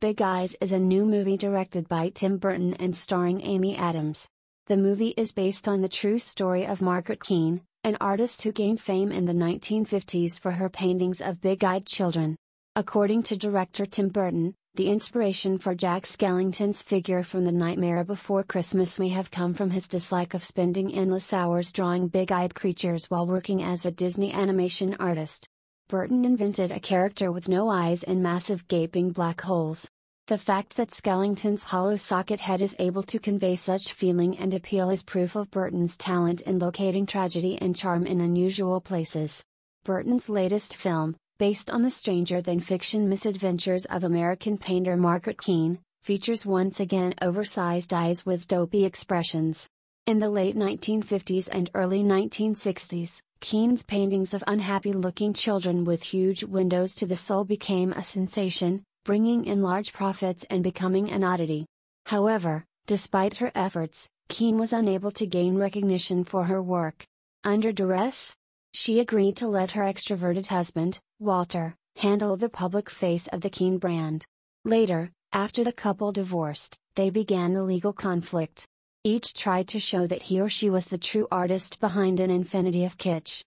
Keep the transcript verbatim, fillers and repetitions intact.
Big Eyes is a new movie directed by Tim Burton and starring Amy Adams. The movie is based on the true story of Margaret Keane, an artist who gained fame in the nineteen fifties for her paintings of big-eyed children. According to director Tim Burton, the inspiration for Jack Skellington's figure from The Nightmare Before Christmas may have come from his dislike of spending endless hours drawing big-eyed creatures while working as a Disney animation artist. Burton invented a character with no eyes and massive gaping black holes. The fact that Skellington's hollow socket head is able to convey such feeling and appeal is proof of Burton's talent in locating tragedy and charm in unusual places. Burton's latest film, based on the stranger-than-fiction misadventures of American painter Margaret Keane, features once again oversized eyes with dopey expressions. In the late nineteen fifties and early nineteen sixties, Keane's paintings of unhappy-looking children with huge windows to the soul became a sensation, bringing in large profits and becoming an oddity. However, despite her efforts, Keane was unable to gain recognition for her work. Under duress, she agreed to let her extroverted husband, Walter, handle the public face of the Keane brand. Later, after the couple divorced, they began a legal conflict. Each tried to show that he or she was the true artist behind an infinity of kitsch.